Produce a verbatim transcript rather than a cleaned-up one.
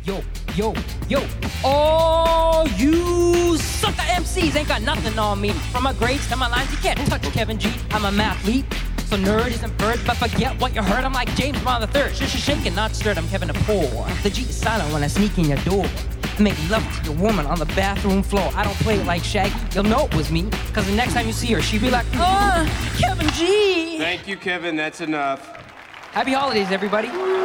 Yo, yo, yo. Oh, you sucker M Cs ain't got nothing on me. From my grades to my lines, you can't touch Kevin G. I'm a mathlete. So nerd isn't bird, but forget what you heard. I'm like James Bond the third. Sh sh shaking, not stirred. I'm Kevin the Poor. The G is silent when I sneak in your door. I make love to your woman on the bathroom floor. I don't play it like Shaggy. You'll know it was me. Cause the next time you see her, she'll be like, oh, Kevin G. Thank you, Kevin. That's enough. Happy holidays, everybody.